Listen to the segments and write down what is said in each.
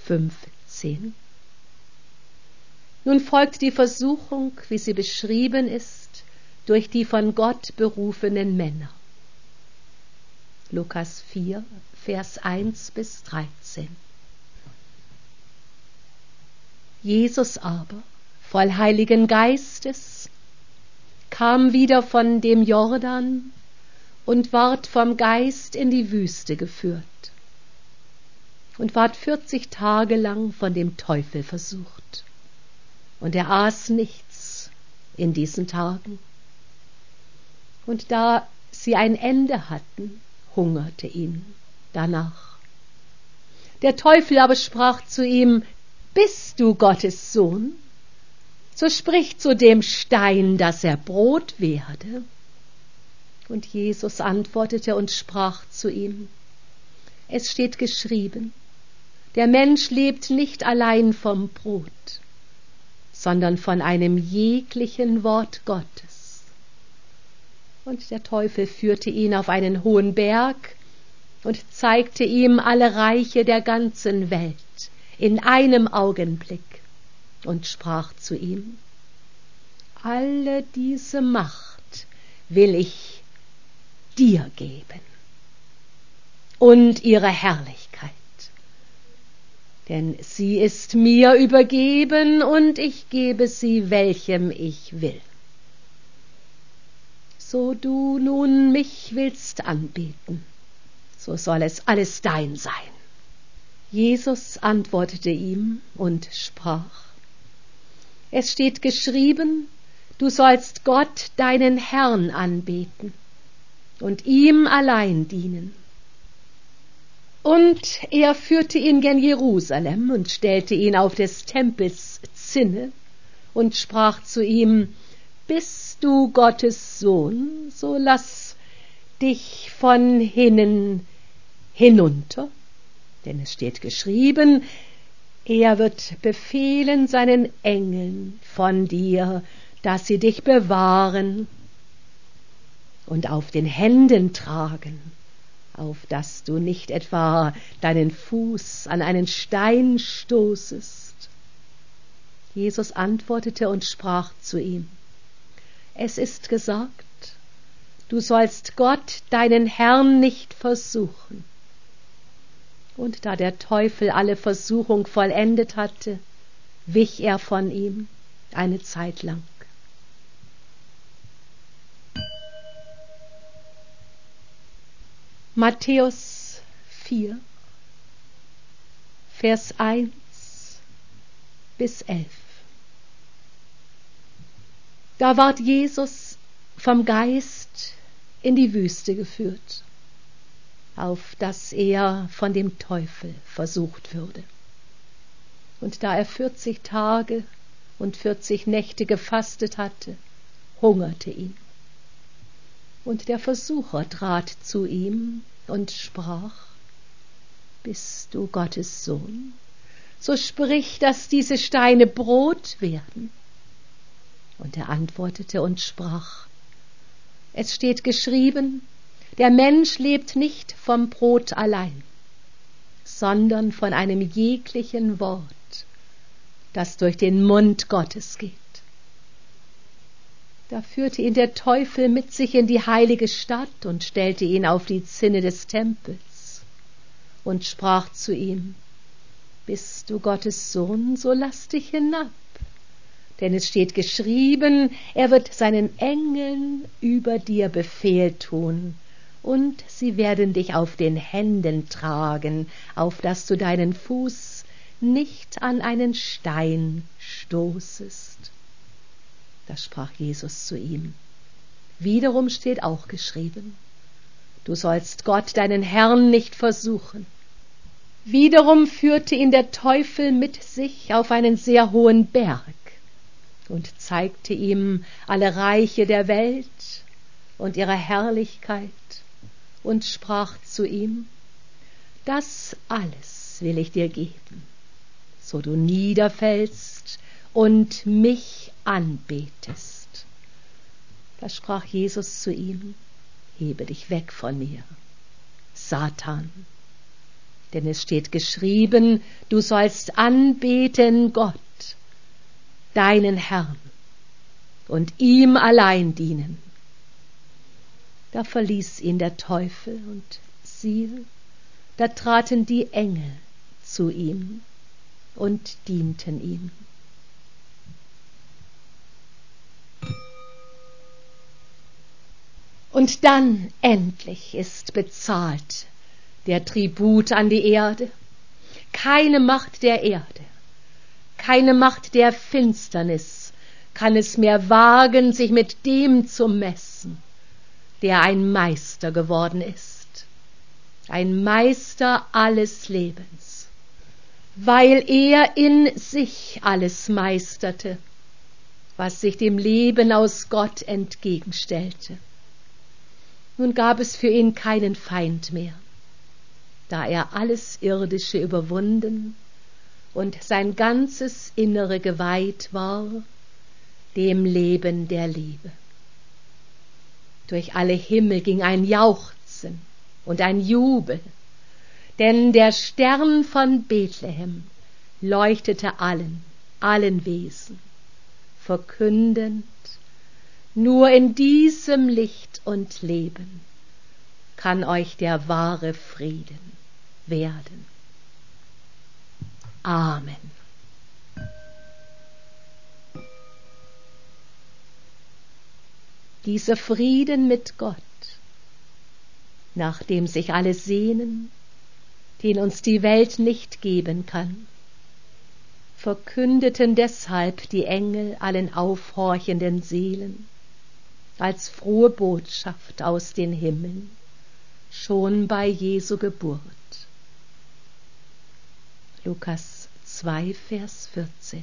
15. Nun folgt die Versuchung, wie sie beschrieben ist, durch die von Gott berufenen Männer. Lukas 4, Vers 1 bis 13. Jesus aber, voll Heiligen Geistes, kam wieder von dem Jordan und ward vom Geist in die Wüste geführt und ward 40 Tage lang von dem Teufel versucht. Und er aß nichts in diesen Tagen. Und da sie ein Ende hatten, hungerte ihn danach. Der Teufel aber sprach zu ihm: Bist du Gottes Sohn? So sprich zu dem Stein, dass er Brot werde. Und Jesus antwortete und sprach zu ihm: Es steht geschrieben, der Mensch lebt nicht allein vom Brot, sondern von einem jeglichen Wort Gottes. Und der Teufel führte ihn auf einen hohen Berg und zeigte ihm alle Reiche der ganzen Welt in einem Augenblick und sprach zu ihm: Alle diese Macht will ich dir geben und ihre Herrlichkeit, denn sie ist mir übergeben und ich gebe sie, welchem ich will. So du nun mich willst anbeten, so soll es alles dein sein. Jesus antwortete ihm und sprach: Es steht geschrieben, du sollst Gott, deinen Herrn, anbeten und ihm allein dienen. Und er führte ihn gen Jerusalem und stellte ihn auf des Tempels Zinne und sprach zu ihm: Bist du Gottes Sohn, so lass dich von hinnen hinunter, denn es steht geschrieben, er wird befehlen seinen Engeln von dir, dass sie dich bewahren und auf den Händen tragen, auf dass du nicht etwa deinen Fuß an einen Stein stoßest. Jesus antwortete und sprach zu ihm: Es ist gesagt, du sollst Gott, deinen Herrn, nicht versuchen. Und da der Teufel alle Versuchung vollendet hatte, wich er von ihm eine Zeit lang. Matthäus 4, Vers 1 bis 11. Da ward Jesus vom Geist in die Wüste geführt, auf dass er von dem Teufel versucht würde. Und da er 40 Tage und 40 Nächte gefastet hatte, hungerte ihn. Und der Versucher trat zu ihm und sprach: Bist du Gottes Sohn? So sprich, dass diese Steine Brot werden. Und er antwortete und sprach: Es steht geschrieben, der Mensch lebt nicht vom Brot allein, sondern von einem jeglichen Wort, das durch den Mund Gottes geht. Da führte ihn der Teufel mit sich in die heilige Stadt und stellte ihn auf die Zinne des Tempels und sprach zu ihm: Bist du Gottes Sohn, so lass dich hinab. Denn es steht geschrieben, er wird seinen Engeln über dir Befehl tun, und sie werden dich auf den Händen tragen, auf dass du deinen Fuß nicht an einen Stein stoßest. Da sprach Jesus zu ihm: Wiederum steht auch geschrieben, du sollst Gott, deinen Herrn, nicht versuchen. Wiederum führte ihn der Teufel mit sich auf einen sehr hohen Berg und zeigte ihm alle Reiche der Welt und ihre Herrlichkeit und sprach zu ihm: Das alles will ich dir geben, so du niederfällst und mich anbetest. Da sprach Jesus zu ihm: Hebe dich weg von mir, Satan, Denn es steht geschrieben, du sollst anbeten Gott, deinen Herrn, und ihm allein dienen. Da verließ ihn der Teufel, und siehe, da traten die Engel zu ihm und dienten ihm. Und dann endlich ist bezahlt der Tribut an die Erde. Keine Macht der Erde, keine Macht der Finsternis kann es mehr wagen, sich mit dem zu messen, der ein Meister geworden ist, ein Meister alles Lebens, weil er in sich alles meisterte, was sich dem Leben aus Gott entgegenstellte. Nun gab es für ihn keinen Feind mehr, da er alles Irdische überwunden und sein ganzes Innere geweiht war dem Leben der Liebe. Durch alle Himmel ging ein Jauchzen und ein Jubel, denn der Stern von Bethlehem leuchtete allen Wesen, verkündend, nur in diesem Licht und Leben kann euch der wahre Frieden werden. Amen. Dieser Frieden mit Gott, nach dem sich alle sehnen, den uns die Welt nicht geben kann, verkündeten deshalb die Engel allen aufhorchenden Seelen als frohe Botschaft aus den Himmeln, schon bei Jesu Geburt. Lukas 2, Vers 14.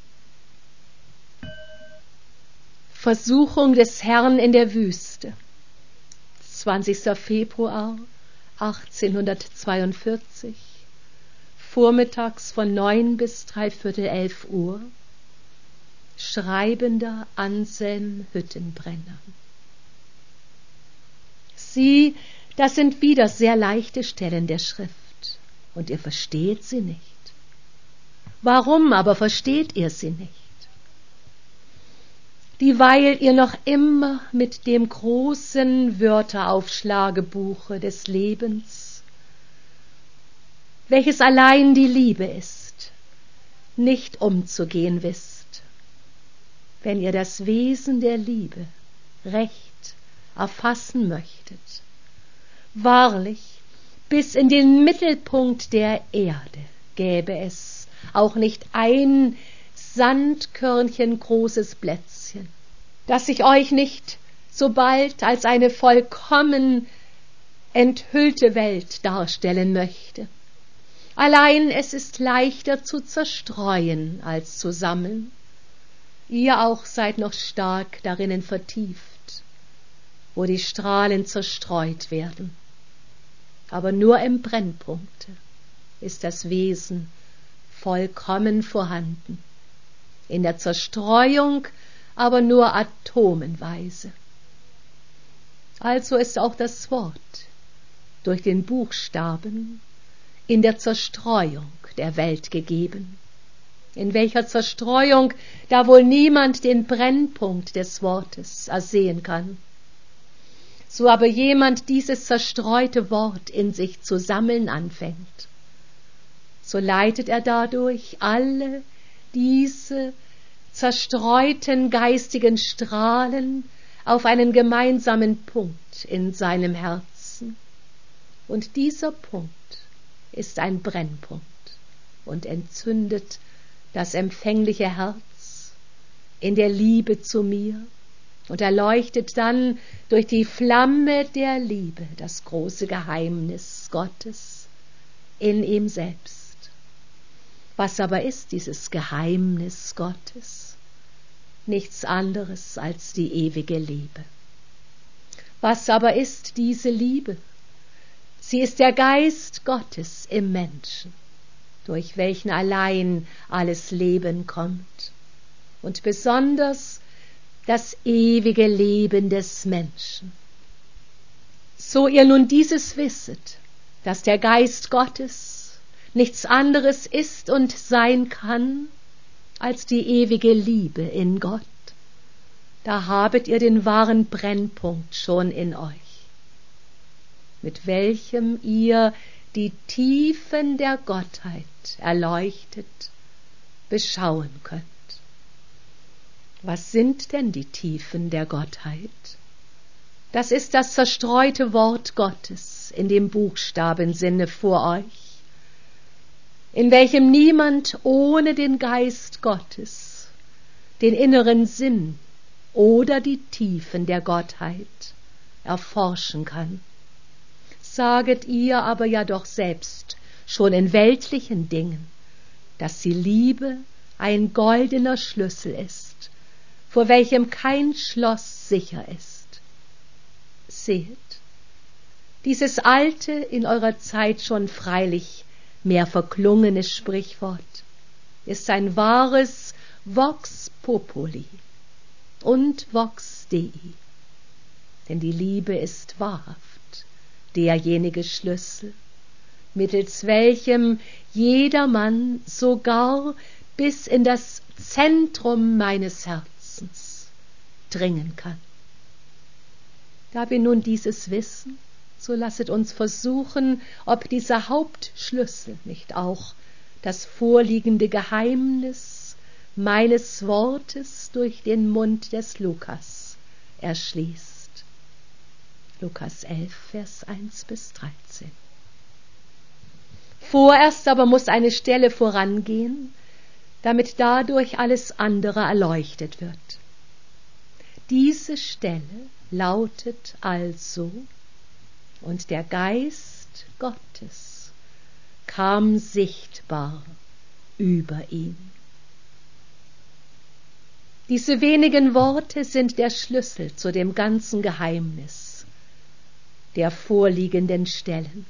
Versuchung des Herrn in der Wüste, 20. Februar 1842, vormittags von 9 bis 11:15 Uhr, schreibender Anselm Hüttenbrenner. Sieh, das sind wieder sehr leichte Stellen der Schrift, und ihr versteht sie nicht. Warum aber versteht ihr sie nicht? Dieweil ihr noch immer mit dem großen Wörteraufschlagebuche des Lebens, welches allein die Liebe ist, nicht umzugehen wisst. Wenn ihr das Wesen der Liebe recht erfassen möchtet, wahrlich, bis in den Mittelpunkt der Erde gäbe es auch nicht ein Sandkörnchen großes Plätzchen, das ich euch nicht so bald als eine vollkommen enthüllte Welt darstellen möchte. Allein es ist leichter zu zerstreuen als zu sammeln. Ihr auch seid noch stark darinnen vertieft, wo die Strahlen zerstreut werden. Aber nur im Brennpunkte ist das Wesen vollkommen vorhanden. In der Zerstreuung aber nur atomenweise. Also ist auch das Wort durch den Buchstaben in der Zerstreuung der Welt gegeben, in welcher Zerstreuung da wohl niemand den Brennpunkt des Wortes ersehen kann. So aber jemand dieses zerstreute Wort in sich zu sammeln anfängt, so leitet er dadurch alle diese zerstreuten geistigen Strahlen auf einen gemeinsamen Punkt in seinem Herzen. Und dieser Punkt ist ein Brennpunkt und entzündet das empfängliche Herz in der Liebe zu mir und erleuchtet dann durch die Flamme der Liebe das große Geheimnis Gottes in ihm selbst. Was aber ist dieses Geheimnis Gottes? Nichts anderes als die ewige Liebe. Was aber ist diese Liebe? Sie ist der Geist Gottes im Menschen, durch welchen allein alles Leben kommt, und besonders das ewige Leben des Menschen. So ihr nun dieses wisset, dass der Geist Gottes nichts anderes ist und sein kann als die ewige Liebe in Gott, da habet ihr den wahren Brennpunkt schon in euch, mit welchem ihr die Tiefen der Gottheit erleuchtet beschauen könnt. Was sind denn die Tiefen der Gottheit? Das ist das zerstreute Wort Gottes in dem Buchstabensinne vor euch, in welchem niemand ohne den Geist Gottes den inneren Sinn oder die Tiefen der Gottheit erforschen kann. Saget ihr aber ja doch selbst schon in weltlichen Dingen, dass die Liebe ein goldener Schlüssel ist, vor welchem kein Schloss sicher ist. Seht, dieses alte, in eurer Zeit schon freilich mehr verklungene Sprichwort ist ein wahres Vox Populi und Vox Dei, denn die Liebe ist wahrhaft derjenige Schlüssel, mittels welchem jedermann sogar bis in das Zentrum meines Herzens dringen kann. Da wir nun dieses wissen, so lasset uns versuchen, ob dieser Hauptschlüssel nicht auch das vorliegende Geheimnis meines Wortes durch den Mund des Lukas erschließt. Lukas 11, Vers 1-13. Vorerst aber muss eine Stelle vorangehen, damit dadurch alles andere erleuchtet wird. Diese Stelle lautet also: Und der Geist Gottes kam sichtbar über ihn. Diese wenigen Worte sind der Schlüssel zu dem ganzen Geheimnis der vorliegenden Stellen.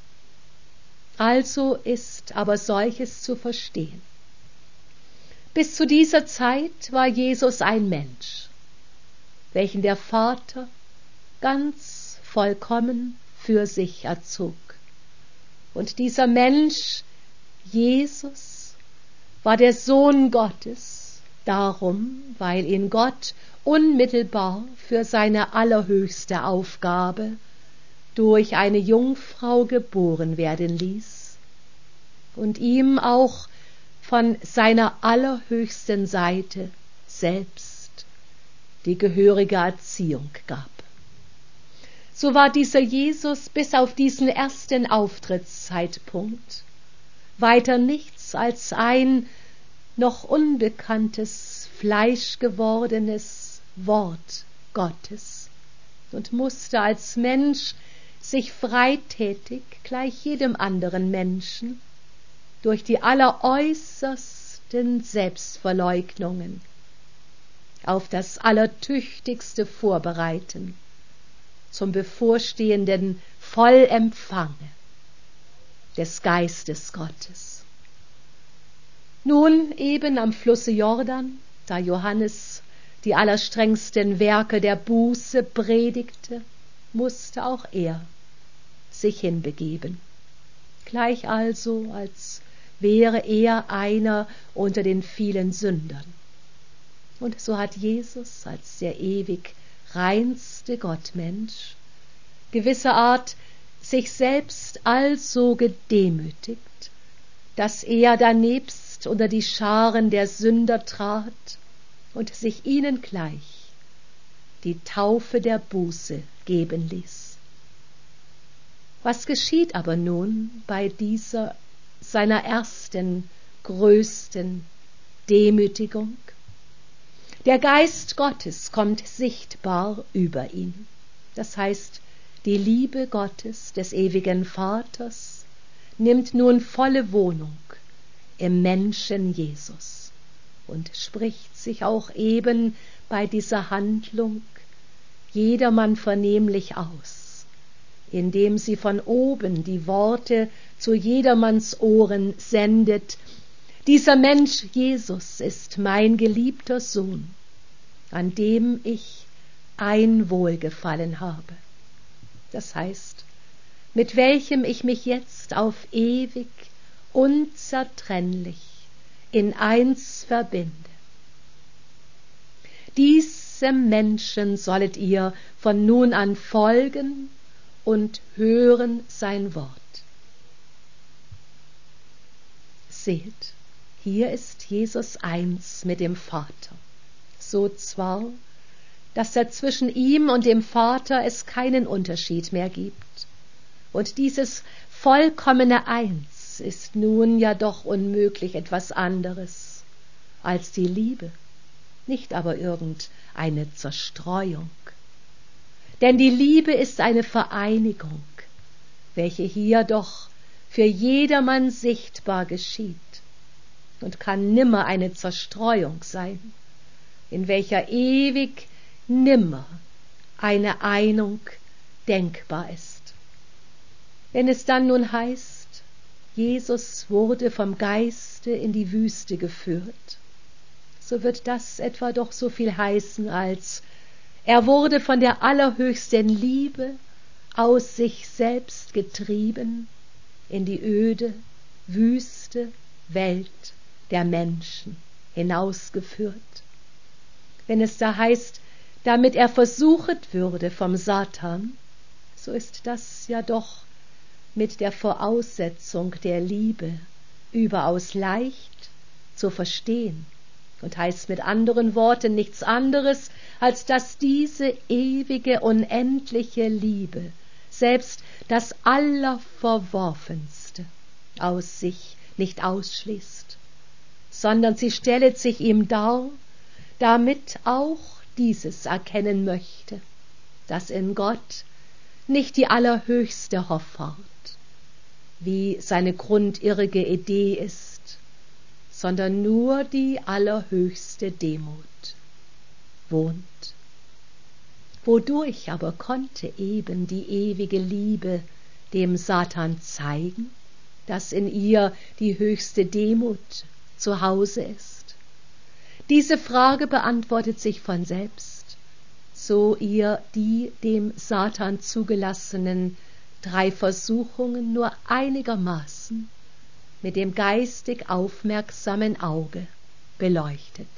Also ist aber solches zu verstehen: Bis zu dieser Zeit war Jesus ein Mensch, welchen der Vater ganz vollkommen für sich erzog. Und dieser Mensch, Jesus, war der Sohn Gottes, darum, weil ihn Gott unmittelbar für seine allerhöchste Aufgabe durch eine Jungfrau geboren werden ließ und ihm auch von seiner allerhöchsten Seite selbst die gehörige Erziehung gab. So war dieser Jesus bis auf diesen ersten Auftrittszeitpunkt weiter nichts als ein noch unbekanntes, fleischgewordenes Wort Gottes und musste als Mensch sich freitätig, gleich jedem anderen Menschen, durch die alleräußersten Selbstverleugnungen auf das Allertüchtigste vorbereiten zum bevorstehenden Vollempfange des Geistes Gottes. Nun eben am Flusse Jordan, da Johannes die allerstrengsten Werke der Buße predigte, musste auch er sich hinbegeben, gleich also, als wäre er einer unter den vielen Sündern. Und so hat Jesus als der ewig reinste Gottmensch gewisserart sich selbst also gedemütigt, dass er danebst unter die Scharen der Sünder trat und sich ihnen gleich die Taufe der Buße geben ließ. Was geschieht aber nun bei dieser seiner ersten, größten Demütigung? Der Geist Gottes kommt sichtbar über ihn. Das heißt, die Liebe Gottes, des ewigen Vaters, nimmt nun volle Wohnung im Menschen Jesus und spricht sich auch eben bei dieser Handlung jedermann vernehmlich aus, indem sie von oben die Worte zu jedermanns Ohren sendet: Dieser Mensch Jesus ist mein geliebter Sohn, an dem ich ein Wohlgefallen habe. Das heißt, mit welchem ich mich jetzt auf ewig unzertrennlich in eins verbinde. Diesem Menschen sollet ihr von nun an folgen und hören sein Wort. Seht, hier ist Jesus eins mit dem Vater, so zwar, dass da zwischen ihm und dem Vater es keinen Unterschied mehr gibt. Und dieses vollkommene Eins ist nun ja doch unmöglich etwas anderes als die Liebe, nicht aber irgendeine Zerstreuung. Denn die Liebe ist eine Vereinigung, welche hier doch für jedermann sichtbar geschieht und kann nimmer eine Zerstreuung sein, in welcher ewig nimmer eine Einung denkbar ist. Wenn es dann nun heißt, Jesus wurde vom Geiste in die Wüste geführt, so wird das etwa doch so viel heißen als: Er wurde von der allerhöchsten Liebe aus sich selbst getrieben in die öde, wüste Welt der Menschen hinausgeführt. Wenn es da heißt, damit er versuchet würde vom Satan, so ist das ja doch mit der Voraussetzung der Liebe überaus leicht zu verstehen und heißt mit anderen Worten nichts anderes, als dass diese ewige, unendliche Liebe selbst das Allerverworfenste aus sich nicht ausschließt, sondern sie stellet sich ihm dar, damit auch dieses erkennen möchte, dass in Gott nicht die allerhöchste Hoffart, wie seine grundirrige Idee ist, sondern nur die allerhöchste Demut wohnt. Wodurch aber konnte eben die ewige Liebe dem Satan zeigen, dass in ihr die höchste Demut zu Hause ist? Diese Frage beantwortet sich von selbst, so ihr die dem Satan zugelassenen 3 Versuchungen nur einigermaßen mit dem geistig aufmerksamen Auge beleuchtet.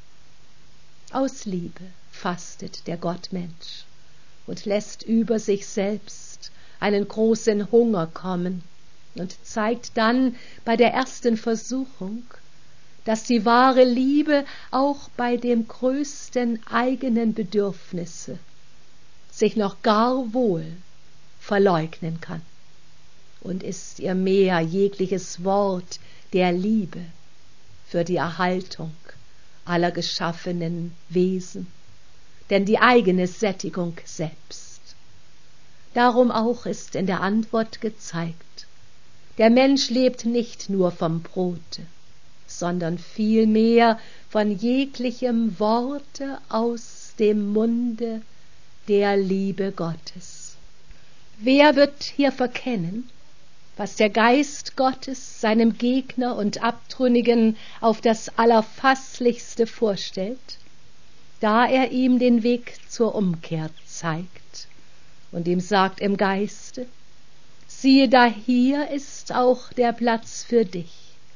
Aus Liebe fastet der Gottmensch und lässt über sich selbst einen großen Hunger kommen und zeigt dann bei der ersten Versuchung, dass die wahre Liebe auch bei dem größten eigenen Bedürfnisse sich noch gar wohl verleugnen kann, und ist ihr mehr jegliches Wort der Liebe für die Erhaltung aller geschaffenen Wesen, denn die eigene Sättigung selbst. Darum auch ist in der Antwort gezeigt, der Mensch lebt nicht nur vom Brote, sondern vielmehr von jeglichem Worte aus dem Munde der Liebe Gottes. Wer wird hier verkennen, was der Geist Gottes seinem Gegner und Abtrünnigen auf das Allerfasslichste vorstellt, da er ihm den Weg zur Umkehr zeigt und ihm sagt im Geiste: Siehe, da hier ist auch der Platz für dich.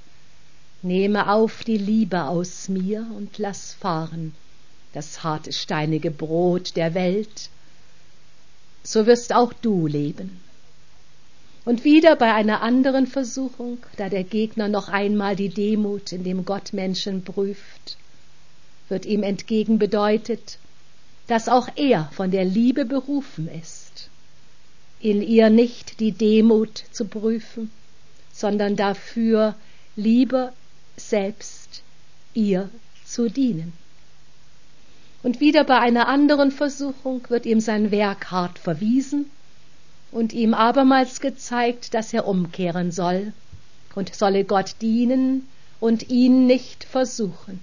Nehme auf die Liebe aus mir und lass fahren das harte, steinige Brot der Welt, so wirst auch du leben. Und wieder bei einer anderen Versuchung, da der Gegner noch einmal die Demut in dem Gottmenschen prüft, wird ihm entgegenbedeutet, dass auch er von der Liebe berufen ist, in ihr nicht die Demut zu prüfen, sondern dafür lieber selbst ihr zu dienen. Und wieder bei einer anderen Versuchung wird ihm sein Werk hart verwiesen und ihm abermals gezeigt, dass er umkehren soll und solle Gott dienen und ihn nicht versuchen.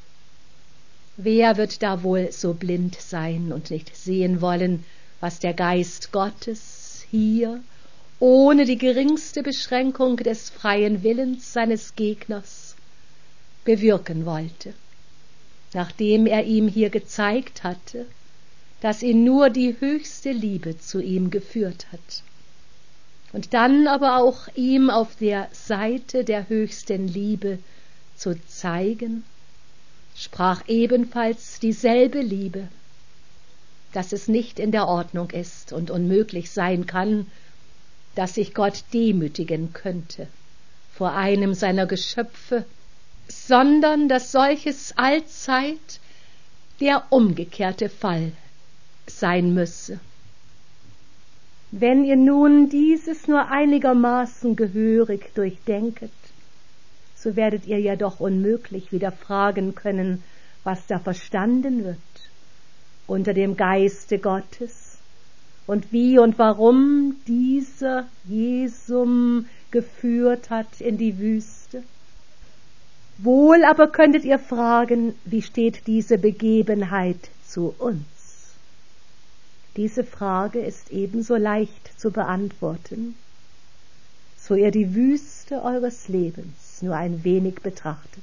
Wer wird da wohl so blind sein und nicht sehen wollen, was der Geist Gottes hier ohne die geringste Beschränkung des freien Willens seines Gegners bewirken wollte, nachdem er ihm hier gezeigt hatte, dass ihn nur die höchste Liebe zu ihm geführt hat. und dann aber auch ihm auf der Seite der höchsten Liebe zu zeigen, sprach ebenfalls dieselbe Liebe, dass es nicht in der Ordnung ist und unmöglich sein kann, dass sich Gott demütigen könnte vor einem seiner Geschöpfe, sondern dass solches allzeit der umgekehrte Fall sein müsse. Wenn ihr nun dieses nur einigermaßen gehörig durchdenket, so werdet ihr ja doch unmöglich wieder fragen können, was da verstanden wird unter dem Geiste Gottes und wie und warum dieser Jesum geführt hat in die Wüste. Wohl aber könntet ihr fragen, wie steht diese Begebenheit zu uns? Diese Frage ist ebenso leicht zu beantworten, so ihr die Wüste eures Lebens nur ein wenig betrachtet.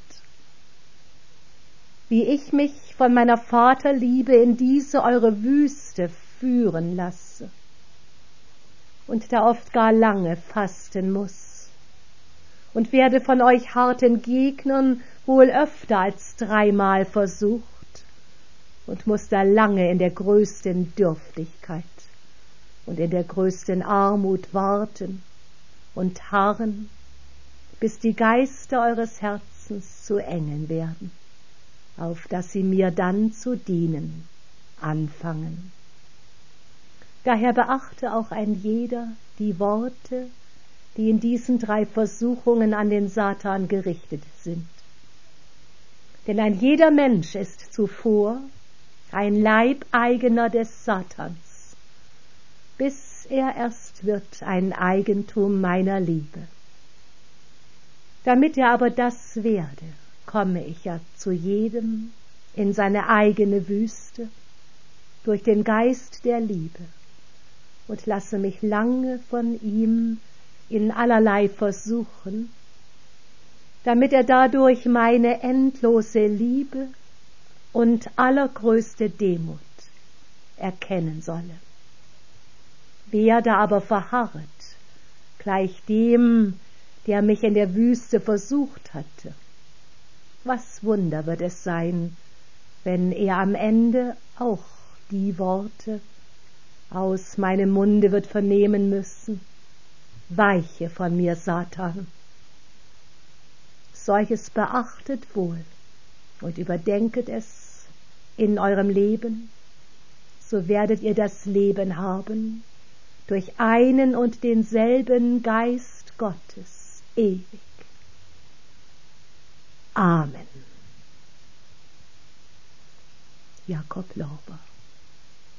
Wie ich mich von meiner Vaterliebe in diese eure Wüste führen lasse und da oft gar lange fasten muss und werde von euch harten Gegnern wohl öfter als 3-mal versucht und muss da lange in der größten Dürftigkeit und in der größten Armut warten und harren, bis die Geister eures Herzens zu Engeln werden, auf dass sie mir dann zu dienen anfangen. Daher beachte auch ein jeder die Worte, die in diesen 3 Versuchungen an den Satan gerichtet sind. Denn ein jeder Mensch ist zuvor ein Leibeigener des Satans, bis er erst wird ein Eigentum meiner Liebe. Damit er aber das werde, komme ich ja zu jedem in seine eigene Wüste durch den Geist der Liebe und lasse mich lange von ihm in allerlei versuchen, damit er dadurch meine endlose Liebe und allergrößte Demut erkennen solle. Wer da aber verharret, gleich dem, der mich in der Wüste versucht hatte, was Wunder wird es sein, wenn er am Ende auch die Worte aus meinem Munde wird vernehmen müssen: Weiche von mir, Satan. Solches beachtet wohl und überdenket es in eurem Leben, so werdet ihr das Leben haben durch einen und denselben Geist Gottes ewig. Amen. Jakob Lorber.